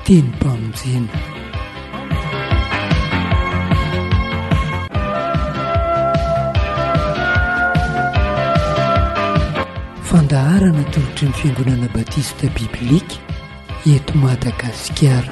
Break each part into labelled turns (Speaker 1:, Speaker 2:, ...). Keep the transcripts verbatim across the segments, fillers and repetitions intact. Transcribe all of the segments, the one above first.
Speaker 1: teny mpamonjena. Fandaharana tolotry ny fiangonana batista biblika eto Madagasikara.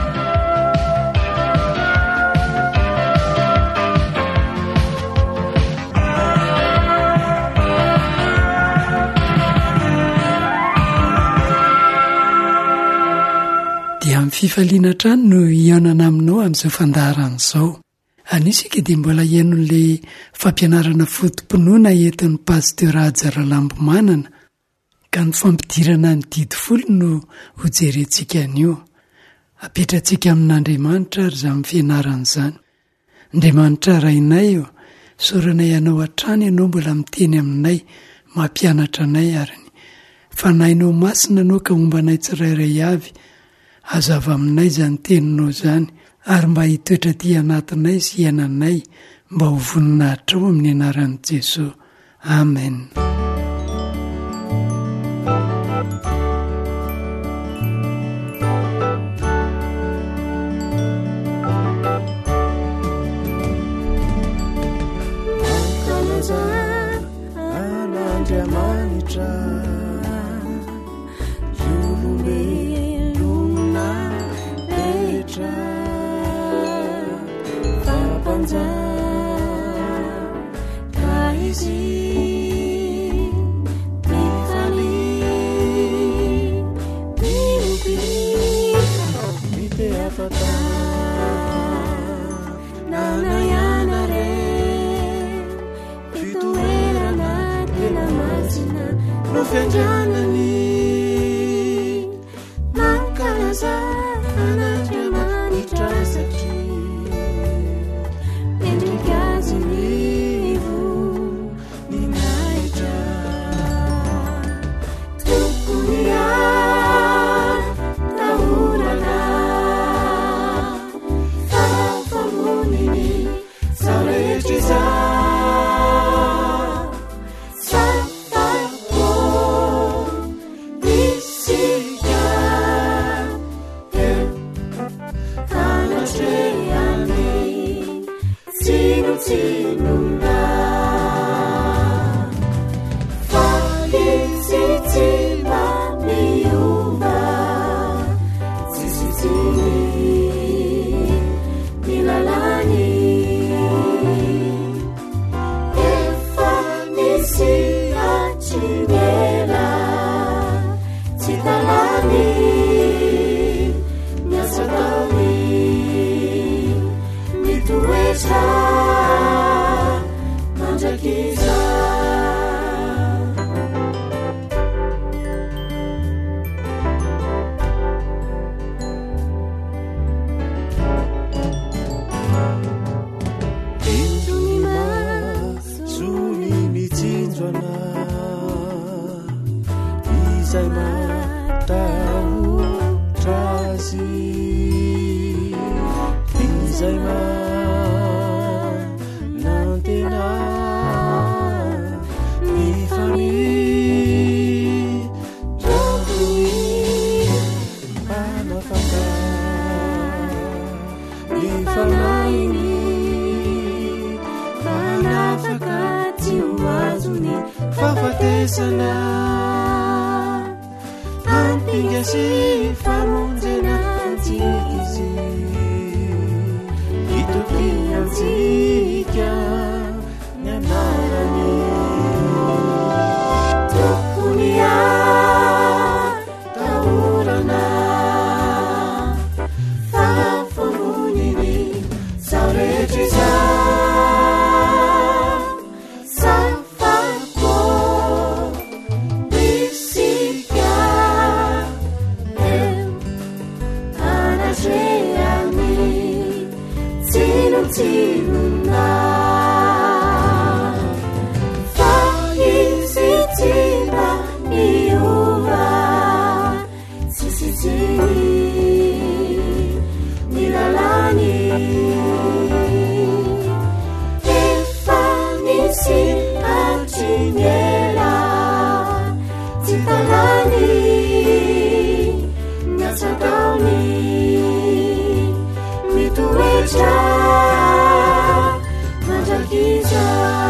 Speaker 1: Dia amin'ny fifaliana trano no hiaonana aminao amin'izao fandaharana izao. Anisika dia mbola hiainon'ilay fampianarana fotom-pinoana entin'ny pasteur Ajara Lambomanana, ka ny fampidirana ny didy folo no hojerentsika anio. Apetrantsika amin'Andriamanitra ary izany fianarana izany. Andriamanitra rainay io, soranay ianao hatrany ianao mbola miteny aminay, mampianatra anay ary ny fanahinao masina anao ka ombanay tsirairay avy. Hazava aminay izany teninao izany, ary mba hitoetra ty anatinay sy iainanay, mba ho voninahitra ao amin'ny anaran'i Jesosy. Amen.
Speaker 2: Nyasa kau ni Andriamanitra mandrakizay.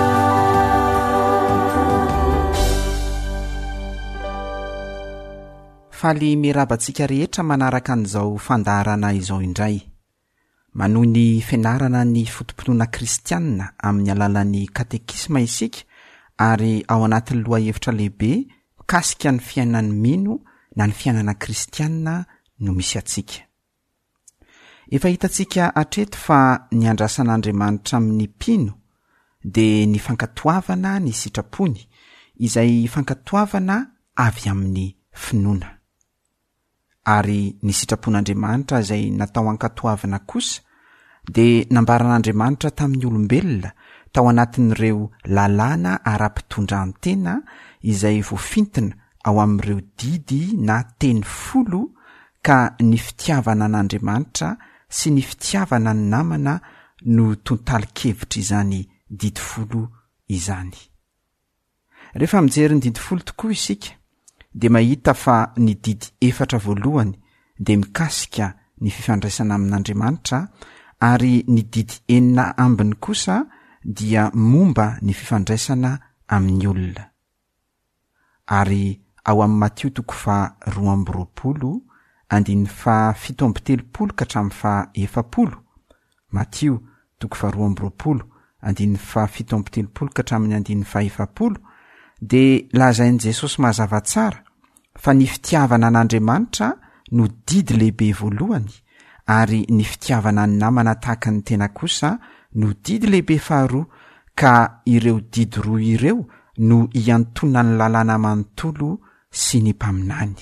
Speaker 3: faly mirabantsika rehetra manaraka an'izao fandaharana izao indray. Manohy ny fianarana ny fotom-pinoana kristianina amin'ny alalan'ny katekisma isika ary ao anatin'ny loha hevitra lehibe mikasika ny fiainan'ny mino na ny fiainana kristianina no misy atsika. Efa hitantsika hatreto fa ny andrasan'Andriamanitra amin'ny mpino dia ny fankatoavana ny sitrapony izay fankatoavana avy amin'ny finoana. Ary ny sitrapon'Andriamanitra izay natao hankatoavana kosa dia nambaran'Andriamanitra tamin'ny olombelona tao anatin'ireo lalàna ara-pitondran-tena izay voafintina ao amin'ireo didy na teny folo ka ny fitiavana an'Andriamanitra sy ny fitiavana ny namana no tontalikevitra izany didy folo izany. Rehefa mijery ny didy folo tokoa isika dia mahita fa ny didy efatra voalohany dia mikasika ny fifandraisana amin'Andriamanitra ary ny didy enina ambiny kosa dia momba ny fifandraisana amin'ny olona. Ary ao amin'ny Matio toko faha roa amby roapolo andiny faha fito amby telopolo ka hatramin'ny faha efapolo. Matio toko faha roa amby roapolo andiny faha fito amby telopolo ka hatramin'ny andiny faha efapolo dia lazain'i Jesosy mazava tsara fa ny fitiavana an'Andriamanitra no didy lehibe voalohany ary ny fitiavana ny namana tahaka ny tena kosa no didy lehibe faharoa ka ireo didy roa ireo no iantona ny lalàna manontolo sy ny mpaminany.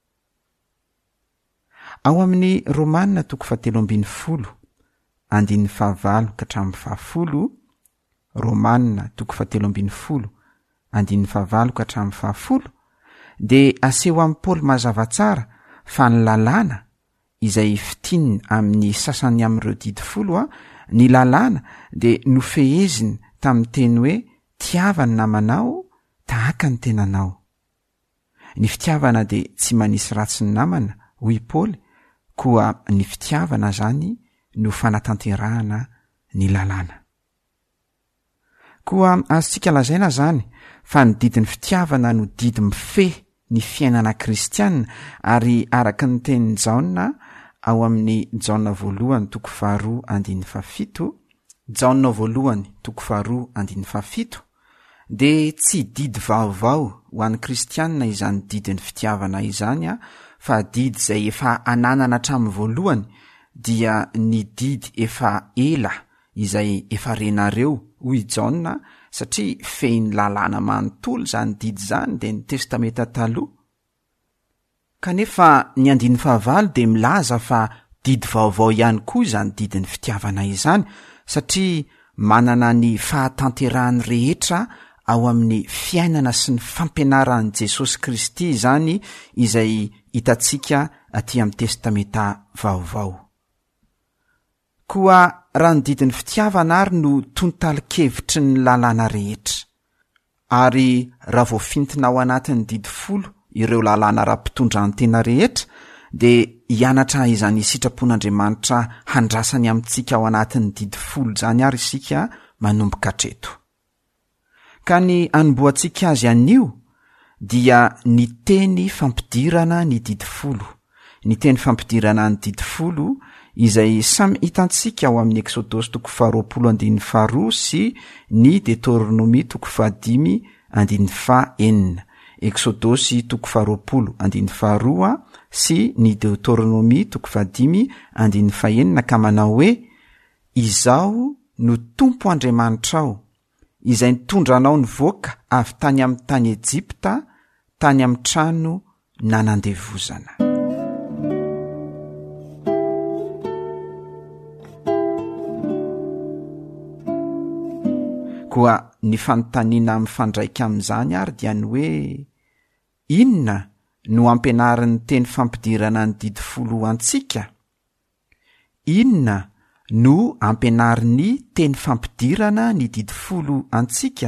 Speaker 3: Ao amin'ny Romanina toko fahatelo ambin'ny folo andiny fahavalo ka hatramin'ny fahafolo. Romanina toko fahatelo ambin'ny folo andiny fahavalo ka hatramin'ny fahafolo dia aseho amin'ny Paoly mazava tsara fa ny lalàna izay fitinina amin'ny sasany amin'ireo didy folo a ny lalàna dia nofeheziny tamin'ny teny hoe tiava ny namanao tahaka ny tenanao. Ny fitiavana dia tsy manisy ratsy ny namana hoy Paoly, koa ny fitiavana zany no fanatanterahana ny lalàna. Koa azontsika lazaina zany fa ny didin'ny fitiavana no didy mifehy ny fiainana kristianina ary araka ny tenin'ny Jaona ao amin'ny Jaona voalohany toko faharoa andiny fahafito. Jaona voalohany toko faharoa andiny fahafito dia tsy didy vaovao ho an'ny kristianina izany didin'ny fitiavana izany a, fa didy izay efa ananana hatramin'ny voalohany dia ny didy efa ela izay efa renareo hoy Jaona, satria fehiny lalàna manontolo zany didy zany dia ny testameta taloha. Kanefa ny andiny fahavalo dia milaza fa didy vaovao ihany koa izany didin'ny fitiavana izany, satria manana ny fahatanterahany rehetra ao amin'ny fiainana sy ny fampianaran'i Jesosy Kristy izany izay hitantsika aty amin'ny testameta vaovao. Koa raha ny didin'ny fitiavana ary no tontalikevitry ny lalàna rehetra. Ary raha voafintina ao anatin'ny didy folo ireo lalàna ara-pitondran-tena rehetra dia hianatra izany sitrapon'Andriamanitra handrasany amintsika ao anatin'ny didy folo zany ary isika manomboka hatreto. Ka ny anomboantsika azy anio dia ny teny fampidirana ny didy folo. Ny teny fampidirana ny didy folo izay samy hitantsika ao amin'ny Exodosy toko faharoapolo andiny faharoa sy ny Deutéronomie toko fahadimy andiny fahaenina. Exodosy toko faharoapolo andiny faharoa sy ny Deutéronomie toko fahadimy andiny fahaenina ka manao hoe: izao no Tompo Andriamanitrao izay nitondranao nivoaka avy tany amin'ny tany Ejipta, tany amin'ny trano nanandevozana. Koa ny fanontaniana mifandraika amin'izany ary dia ny hoe: inona no ampianarin'ny teny fampidirana ny didy folo antsika? Inona no ampianarin'ny teny fampidirana ny didy folo antsika?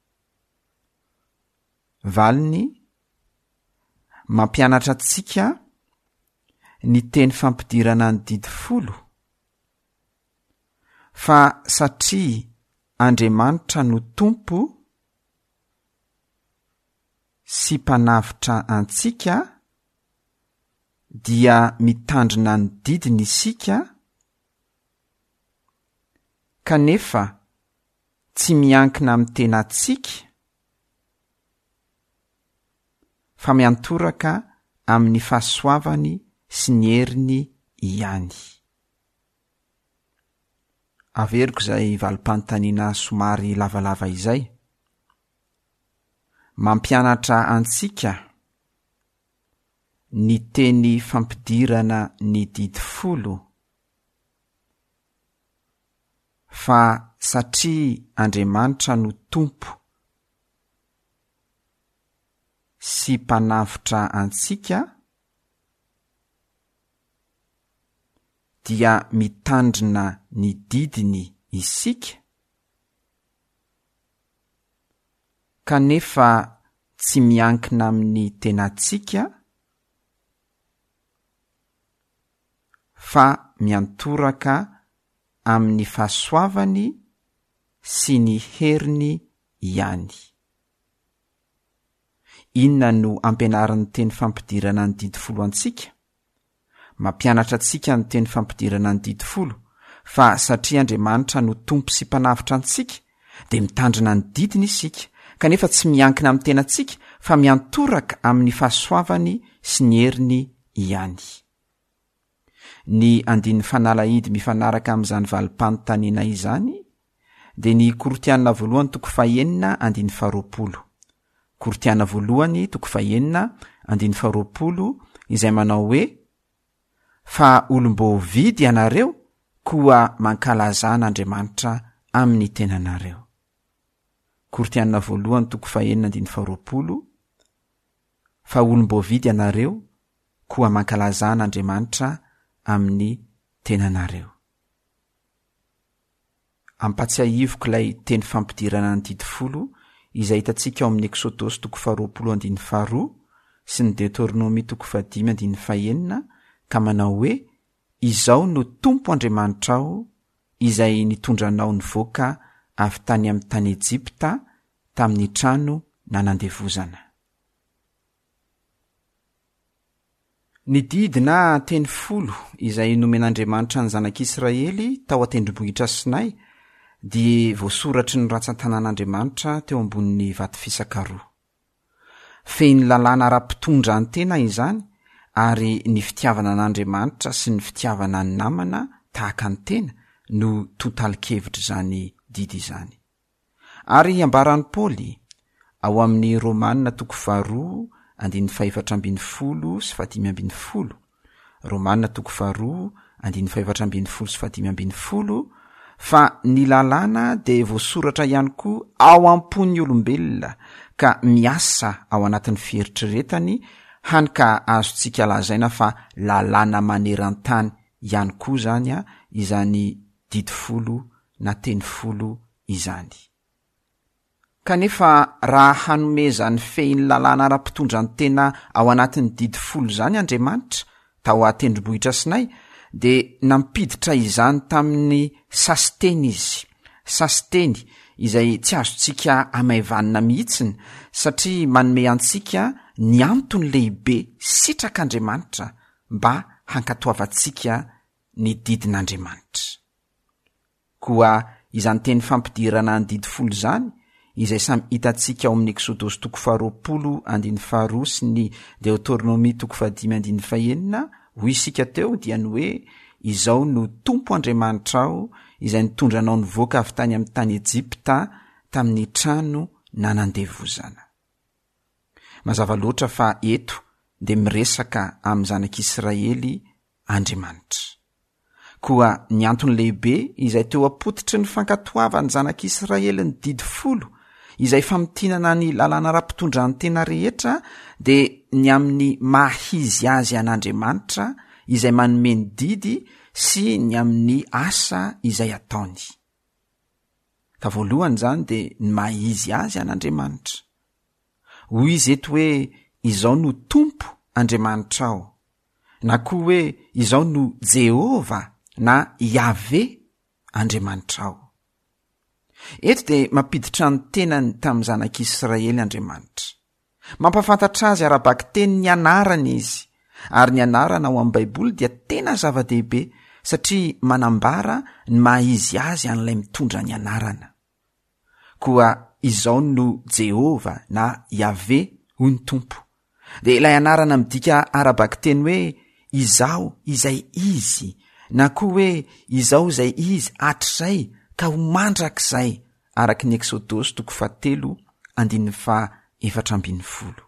Speaker 3: Valiny mampianatra antsika ny teny fampidirana ny didy folo. fa satria Andriamanitra no tompo sy mpanavitra antsika dia mitandrina ny didiny isika, kanefa tsy miankina amin'ny tenantsika fa miantoraka amin'ny fahasoavany sy ny heriny ihany. Averiko izay valim-panontaniana somary lavalava izay. Mampianatra antsika ny teny fampidirana ny didy folo, fa satria Andriamanitra no tompo sy mpanavitra antsika dia mitandrina ny didiny isika, kanefa tsy miankina amin'ny tenantsika fa miantoraka amin'ny fahasoavany sy ny heriny ihany. Inona no ampianaran'ny teny fampidirana ny didy folo antsika? Mampianatra antsika ny teny fampidirana ny didy folo fa satria Andriamanitra no tompo sy mpanavitra antsika dia mitandrina ny didiny isika, kanefa tsy miankina amin'ny tenantsika fa miantoraka amin'ny fahasoavany sy ny heriny ihany. Ny andin'ny fanalahidy mifanaraka amin'izany valim-panontaniana izany dia ny Koritianina voalohany toko fahaenina andiny faharoapolo. Koritiana voalohany toko fahaenina andiny faharoapolo izay manao hoe: fa olom-boavidy ianareo koa mankalazana Andriamanitra amin'ny tenanareo. Koritiana voalohany toko fahaenina andiny faharoapolo, fa olom-boavidy ianareo koa mankalazana Andriamanitra amin'ny tenanareo. Ampatsiahiviko ilay teny fampidirana ny didy folo izay hitantsika ao amin'ny Eksodosy toko faharoapolo andiny faharoa sy ny Deutéronomie toko fahadimy andiny fahaenina, ka manao hoe: izao no tompo Andriamanitrao izay nitondranao nivoaka avy tany amin'ny tany Ejipta tamin'ny trano nanandevozana. Ny didy na teny folo izay nomen'Andriamanitra ny zanak'Israely tao an-tendrombohitra Sinay dia voasoratry ny ratsan-tanan'Andriamanitra teo ambonin'ny vato fisaka roa. Feny lalàna ara-pitondra antena izany, ary ny fitiavana an'Andriamanitra sy ny fitiavana ny namana tahaka ny tena no totalikevitra izany didy izany. Ary ambaran'i Paoly ao amin'ny Romanina toko faharoa andiny fahaefatra ambiny folo sy fahadimy ambiny folo, Romanina toko faharoa andiny fahaefatra ambiny folo sy fahadimy ambiny folo, fa ny lalàna dia voasoratra ihany koa ao am-pon'ny olombelona ka miasa ao anatin'ny fieritreretany, hany ka azontsika lazaina fa lalàna maneran-tany ihany koa zany a izany didy folo na teny folo izany. Kanefa raha hanomezany fehiny lalàna ara-pitondra ny tena ao anatin'ny didy folo zany Andriamanitra tao an-tendrombohitra Sinay, dia nampiditra izany tamin'ny sasiteny izy. Sasiteny izay tsy azontsika amaivanina mihitsiny satria manome antsika ny antony lehibe sitrak'Andriamanitra mba hankatoavantsika ny didin'Andriamanitra. Koa izany teny fampidirana ny didy folo zany izay samy hitantsika ao amin'ny Eksodosy toko faharoapolo andiny faharoa sy ny Deutéronomie toko fahadimy andiny fahaenina, hoy isika teo dia ny hoe: izao no tompo Andriamanitrao izay nitondranao nivoaka avy tany amin'ny tany Ejipta tamin'ny trano nanandevozana. Mazava loatra fa eto dia miresaka amin'ny zanak'Israely Andriamanitra. Koa ny antony lehibe izay teo apotitry ny fankatoavany zanak'Israely ny didy folo izay famtinana ny lalàna ara-pitondra ny tena rehetra dia ny amin'ny mahizy azy an'Andriamanitra izay manome ny didy sy ny amin'ny asa izay ataony. Ka voalohany zany dia ny mahizy azy an'Andriamanitra. Hoy izy eto hoe: izao no tompo Andriamanitrao, na koa hoe izao no Jehova na Yahvé Andriamanitra ao. Eto dia mampiditra ny tenany tamin'ny zanak'Israely Andriamanitra. Mampafantatra azy arabaky teny ny anarana izy, ary ny anarana ao amin'ny Baiboly dia tena zava-dehibe satria manambara ny maha izy azy an'ilay mitondra ny anarana. Koa izao no Jehova na Yahvé hoy ny tompo. Dia ilay anarana midika arabaky teny hoe izao izay izy, na koa hoe izao izay izy hatrizay ka ho mandrakizay, araky ny Eksodosy toko fahatelo andininy fa efatra ambin'ny folo.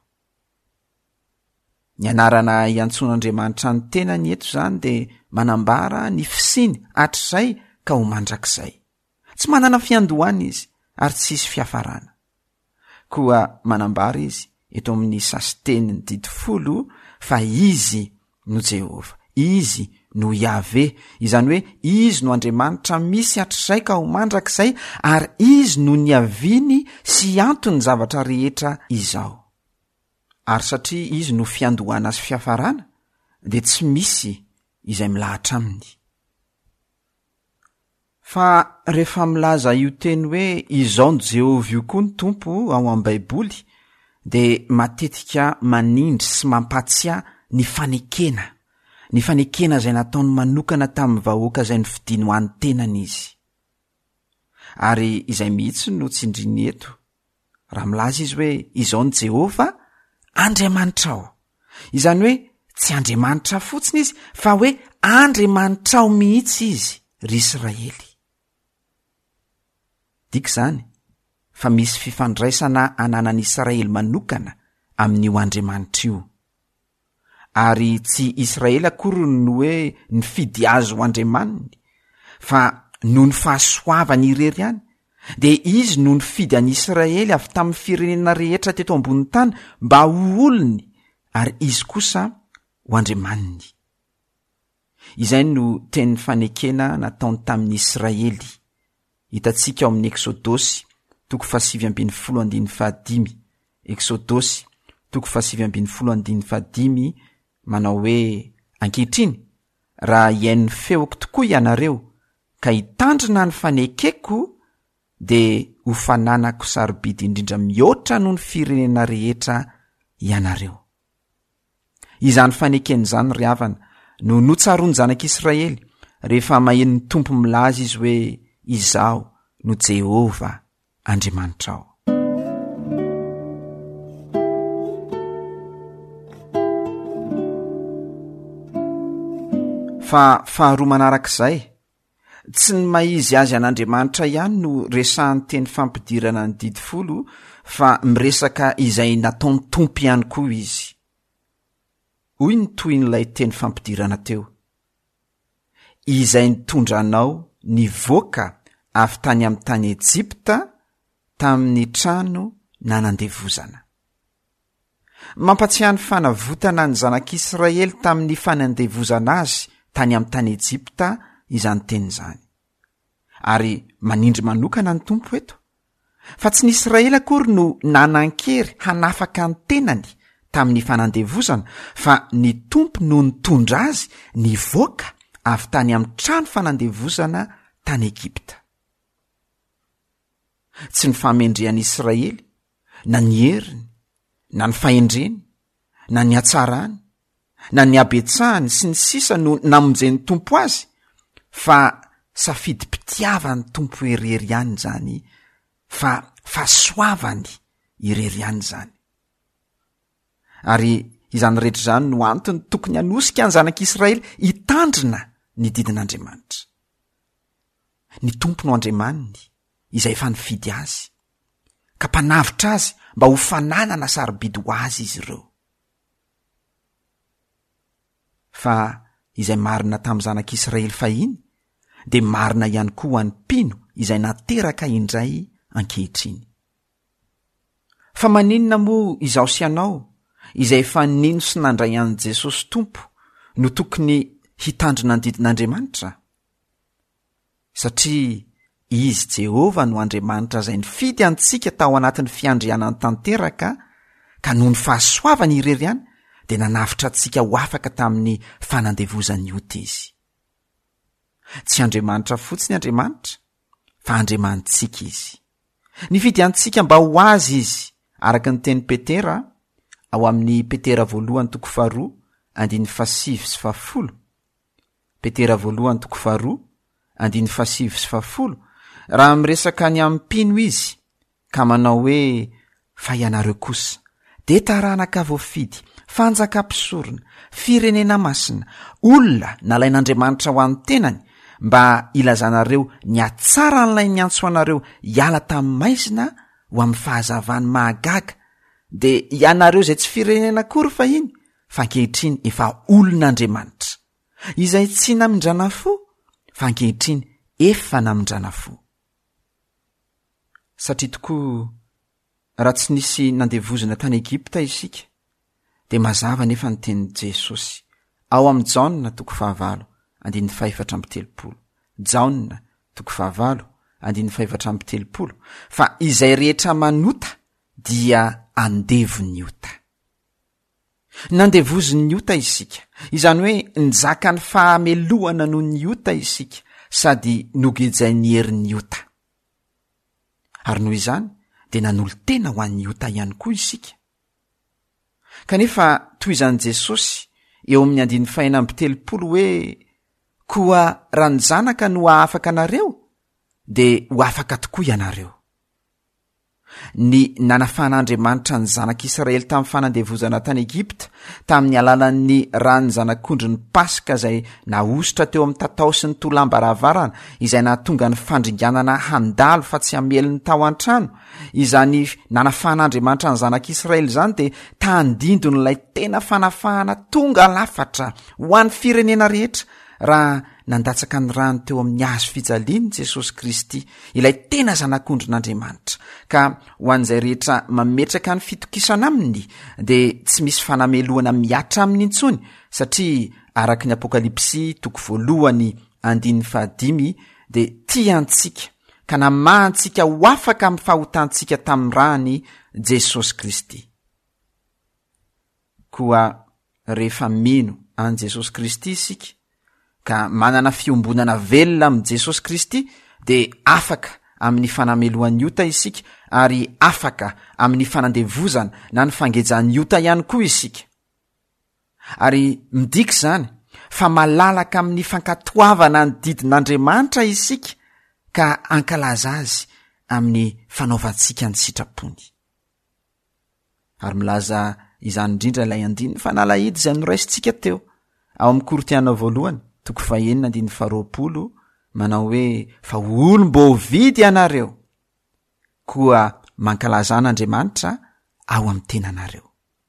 Speaker 3: Ny anarana iantson'Andriamanitra ny tenany eto zany dia manambara ny fisiny hatrizay ka ho mandrakizay. Tsy manana fiandohana izy ary tsisy fiafarana. Koa manambara izy eto amin'ny sasiteniny didi folo fa izy no Jehova, izy no Yahvé, izany hoe izy no Andriamanitra misy hatrizay ka ho mandrakizay, ary izy no niaviny sy antony zavatra rehetra izao. Ary satria izy no fiandohana sy fiafarana, dia tsy misy izay milahatra aminy. Fa rehefa milaza io teny hoe izao no Jehova io koa ny tompo ao amin'ny Baiboly, dia matetika manindry sy mampatsiahy ny fanekena, ny fanekena izay nataony manokana tamin'ny vahoaka izay novidiany ho an'ny tenany izy. Ary izay mihitsy no tsindriny eto, raha milaza izy hoe izao ny Jehova Andriamanitra ao. Izany hoe tsy Andriamanitra fotsiny izy, fa hoe Andriamanitra ao mihitsy izy, ry Israely. Dik zany, fa misy fifandraisana ananan'i Israely manokana amin'io Andriamanitra io. Ary tsy Israely akory no hoe nifidy azy ho Andriamaniny, fa no ny fahasoavany irery ihany, dia izy no nifidy an'i Israely avy tamin'ny firenena rehetra teto ambony tany mba ho olony, ary izy kosa ho Andriamaniny. Izay no teny fanekena nataony tamin'ny Israely. Hitantsika ao amin'ny Eksodosy toko fasivy ambin'ny folo andin'ny fahadimy. Eksodosy toko fasivy ambin'ny folo andin'ny fahadimy manao hoe ankehitriny, raha iain'ny feoko tokoa ianareo ka hitandrina ny fanekeko, dia ho fananako sarobidy indrindra mihoatra noho ny firenena rehetra ianareo. Izany fanekeny izany ry havana no notsaroany zanak'Israely rehefa maheno ny tompo milaza izy hoe izao no Jehova Andriamanitra ao. Fa faharoa manarak'izay, tsy ny maizy azy an'Andriamanitra ihany no resahany teny fampidirana ny didi folo, fa miresaka izay nataony tompo ihany koa izy. Hoy ny toy n'ilay teny fampidirana teo: izay nitondra anao nivoaka avy tany amin'ny tany Ejipta tamin'ny trano nanandevozana. Mampatsiahy ny fanavotana ny zanak'Israely tamin'ny fanandevozana azy tany amin'ny tany Ejipta izany teny izany. Ary manindry manokana ny tompo eto, fa tsy ny Israely akory no nanan-kery hanafaka ny tenany tamin'ny fanandevozana, fa ny tompo no nitondra azy nivoaka avy tany amin'ny trano fanandevozana tany Egipta. Tsy ny fahamendrehan'ny Israely, na ny heriny, na ny fahendreny, na ny hatsarany, na ny abetsahany sy ny sisa no namonjeny tompo azy, fa safidy-pitiavany tompo irery ihany zany, fa fahasoavany irery ihany zany. Ary izany rehetra izany no antony tokony hanosika ny zanak'Israely hitandrina ny didin'Andriamanitra. Ny tompo no Andriamaniny izay efa nifidy azy, ka mpanavitra azy mba ho fananana sarobidy ho azy izy ireo. Fa izay marina tamin'ny zanak'Israely fahiny, dia marina ihany koa ho an'ny mpino izay nateraka indray ankehitriny. Fa maninona moa izaho sy ianao izay efa nino sy nandray an'i Jesosy tompo no tokony hitandrina ny didin'Andriamanitra? Satria izy Jehova no Andriamanitra izay nifidy antsika tao anatin'ny fiandrianany tanteraka, ka noho ny fahasoavany irery ihany dia nanavitra antsika ho afaka tamin'ny fanandevozany io izy. tsy andriamanitra fotsiny andriamanitra fa andriamanitsika izy. Nividy antsika mba ho azy izy araka ny teny Petera ao amin'ny Petera voalohany toko faharoa andiny fasivy sy fahafolo. Petera voalohany toko faharoa andiny fasivy sy fahafolo. Raha miresaka ny ampino izy ka manao hoe fa ianareo kosa de taranaka voafidy, fanjakam-pisorona, firenena masina, olona nalain'Andriamanitra ho an'ny tenany mba ilazanareo ny atsara n'ilay niantso anareo hiala tamin'ny maizina ho amin'ny fahazavany mahagaga. De ianareo zay tsy firenena akory fa iny fa ankehitriny efa olon'Andriamanitra, izay tsy namindrana fo fa ankehitriny efa namindrana fo. Satria tokoa raha tsy nisy nandevozina tany Egipta isika de mazava nefa ny tenin'i Jesosy ao amin'ny Jaona toko fahavalo andiny faefatra amby telopolo. Jaona toko fahavalo andiny faefatra amby telopolo. Fa izay rehetra manota dia andevony ota. Nandevoziny ota isika, izany hoe nizaka ny fahamelohana noho ny ota isika sady nogejay ny herin'ny ota. Ary noho izany de nanolo tena ho an'ny ota ihany koa isika. Kanefa toy izany Jesosy eo amin'ny andiny faina amby telopolo hoe koa raha ny zanaka no afaka anareo de ho afaka tokoa ianareo. Ny nanafan'Andriamanitra ny zanak'Israely tamin'ny fanandevozana tany Egipta tamin'ny alalan'ny rany zanak'ondry ny Paska izay nahositra teo amin'ny tatao sy ny tolambaravarana izay nahatonga ny fandringanana handalo fa tsy hameliny tao an-trano. Izany nanafan'Andriamanitra ny zanak'Israely izany de tandindony ilay tena fanafahana tonga lafatra ho an'ny firenena rehetra raha nandatsaka ny rano teo amin'ny hazo fijaliany Jesosy Kristy, ilay tena zanak'ondrin'Andriamanitra. Ka ho an'izay rehetra mametraka ny fitokisana aminy de tsy misy fanamelohana miatra aminy intsony, satria araka ny Apokalipsy toko voalohany andiny fahadimy de tiantsika ka namahantsika ho afaka amin'ny fahotantsika tamin'ny rany Jesosy Kristy. Koa rehefa mino an Jesosy Kristy isika ka manana fiombonana velona amin'ny Jesosy Kristy de afaka amin'ny fanamelohan'ny ota isika ary afaka amin'ny fanandevozana na ny fangejany ota ihany koa isika. Ary midika zany fa malalaka amin'ny fankatoavana ny didin'Andriamanitra isika ka ankalaza azy amin'ny fanaovantsika ny sitrapony. Ary milaza izany indrindra ilay andiny fa nalahidy izay noraisintsika teo ao amin'ny Korintiana voalohany toko fahenina andiny faharoapolo manao hoe fa olom-bo vidy ianareo koa mankalazan'Andriamanitra ao amin'ny tenanareo.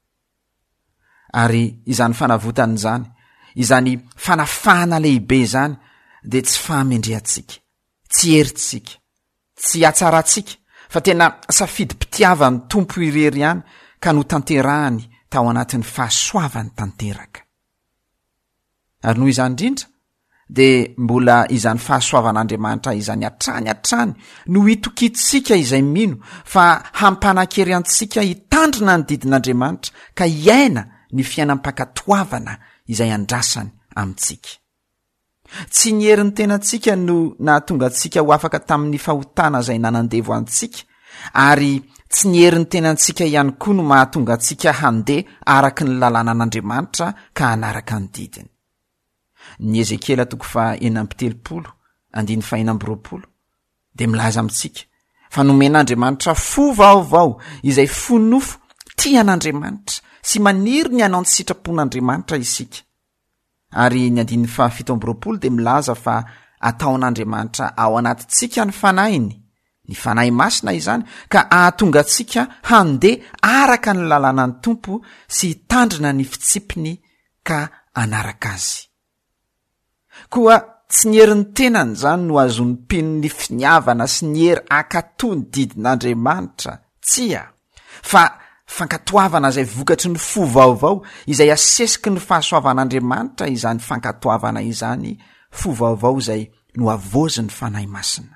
Speaker 3: Ary izany fanavotany izany, izany fanafahana lehibe izany de tsy fahamendrehantsika, tsy herintsika, tsy hatsarantsika fa tena safidy-pitiavan'ny tompo irery ihany ka no tanterahany tao anatin'ny fahasoavany tanteraka. Ary noho izany indrindra de mbola izany fahasoavan'Andriamanitra izany hatrany hatrany no hitokitsika izay mino fa hampanan-kery antsika hitandrina ny didin'Andriamanitra ka iaina ny fiainam-pakatoavana izay andrasany amintsika. Tsy ny herin'ny tenantsika no nahatonga antsika ho afaka tamin'ny fahotana izay nanandevo antsika, ary tsy ny herin'ny tenantsika ihany koa no mahatonga antsika handeha araka ny lalàna an'Andriamanitra ka hanaraka ny didiny. Ny Ezekiela toko fa enina amby telopolo andiny fa enina amby roapolo de milaza amintsika fa nomen'Andriamanitra fo vaovao izay fo nofo tian'Andriamanitra sy maniry ny hanao ny sitrapon'Andriamanitra isika. Ary ny andiny fa fito amby roapolo de milaza fa ataon'Andriamanitra ao anatintsika ny fanahiny, ny fanahy masina izany, ka ahatonga antsika handeha araka ny lalàna ny tompo sy hitandrina ny fitsipiny ka anaraka azy. Koa tsy ny herin'ny tenany zany no azony pin'ny finiavana sy ny hery akatony didin'Andriamanitra, tsia, fa fankatoavana izay vokatry ny fo vaovao izay asesiky ny fahasoavan'Andriamanitra izany fankatoavana izany, fo vaovao izay no avozy ny fanahy masina.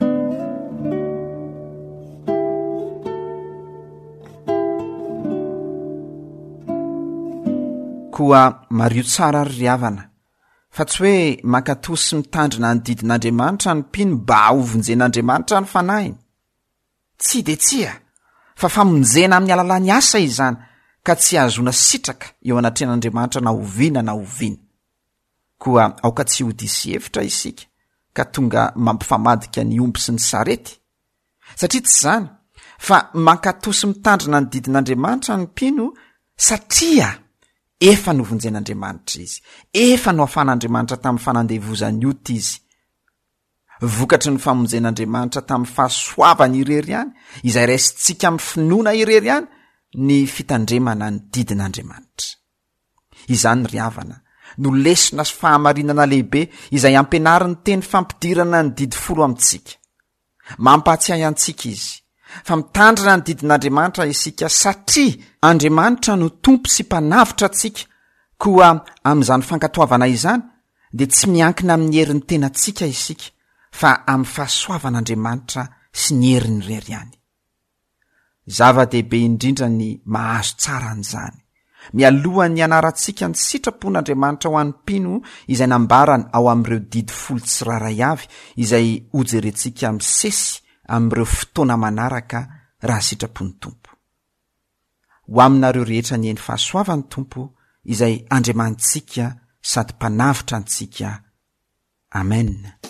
Speaker 3: Koa mario tsara ry riavana fa tsy hoe mankatosy sy mitandrina ny didin'andriamanitra ny mpino mba hovonjen'andriamanitra ny fanahiny. Tsy de tsia fa famonjena amin'ny alalany asa izany ka tsy ahazona sitraka eo anatren'andriamanitra na hoviana na hoviana. Koa aoka tsy ho disy hevitra isika ka tonga mampifamadika ny omby sy ny sarety. Satria tsy zany fa mankatosy mitandrina ny didin'andriamanitra ny mpino satria efa novonjen'andriamanitra izy, efa no afan'andriamanitra tamin'ny fanandevozany ota izy. Vokatry ny famonjen'andriamanitra tamin'ny fahasoavany irery ihany, izay raisintsika amin'ny finoana irery ihany ny fitandremana ny didin'andriamanitra. Izany ry havana no lesona sy fahamarinana lehibe izay ampianarin'ny teny fampidirana ny didy folo amintsika. Mampahatsiahy antsika izy fa mitandrina ny didin'andriamanitra isika satria Andriamanitra no tompo sy mpanavitra antsika. Koa amin'izany fankatoavana izany dia tsy miankina amin'ny herin'ny tenantsika isika fa amin'ny fahasoavan'Andriamanitra sy ny heriny irery ihany. Zava-dehibe indrindra ny mahazo tsara an'izany. Mialohan'ny anarantsika ny sitrapon'Andriamanitra ho an'ny mpino izay nambarany ao amin'ireo didy folo tsiraray avy izay hojerentsika misesy amin'ireo fotoana manaraka raha sitrapony tompo. Ho aminareo rehetra ny eny fahasoavan'ny tompo izay andriamantsika sady mpanavitra antsika. Amen.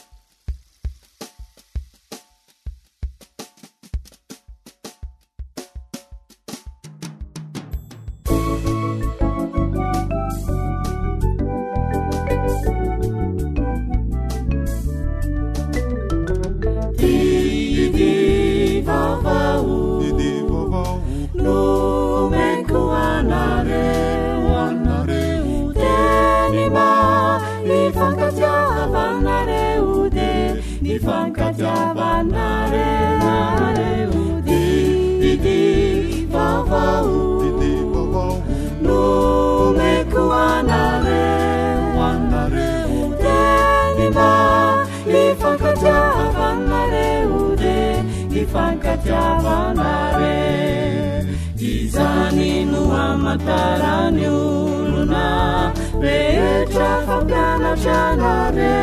Speaker 2: Izani no amatarany olona rehetra fampianatra anare,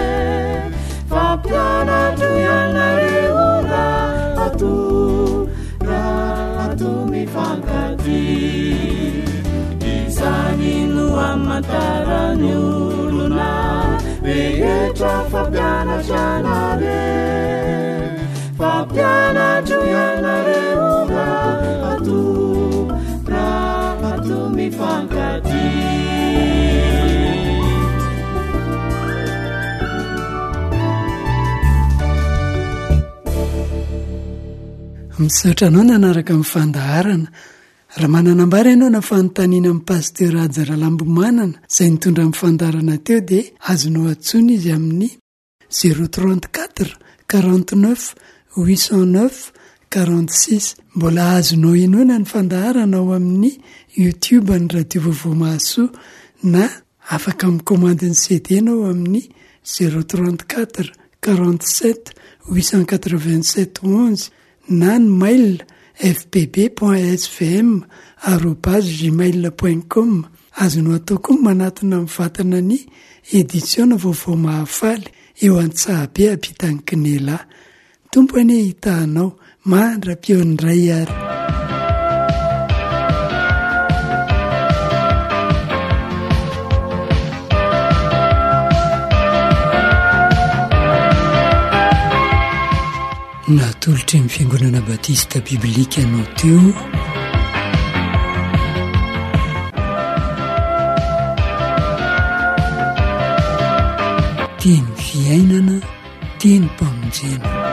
Speaker 2: fampianatra ianareo raha ato, raha ato mifankatia. Izani no amatarany olona rehetra fampianatra anare, fampianatra ianareo raha ato, raha ato mifankatia.
Speaker 1: Misaotra anao nanaraka amin'ny fandaharana. Raha mananambara ianao na fanontaniana amin'ny pasteur Ajara Lambomanana izay nitondra amin'ny fandaharana teo dia azonao antsoina izy amin'ny zéro trente-quatre quarante-neuf huit cent neuf quarante-six. Mbola azonao inona ny fandaharana ao amin'ny YouTube ny Radio Vaovao Mahasoa na afaka mikomandy ny C D nao amin'ny zéro trente-quatre quarante-sept huit cent quatre-vingt-sept onze na ny mail f b b point s v m arobase gmail point com. Azonao atao koa manatona mivatana ny edisiona Vaovao Mahafaly eo Antsahabe ampitany Kinela. Tompo ane hitahanao mandra-pionindray ary. Natolotry ny Fiangonana Batista Biblika ianao teo. Teny fiainana, teny mpamonjena.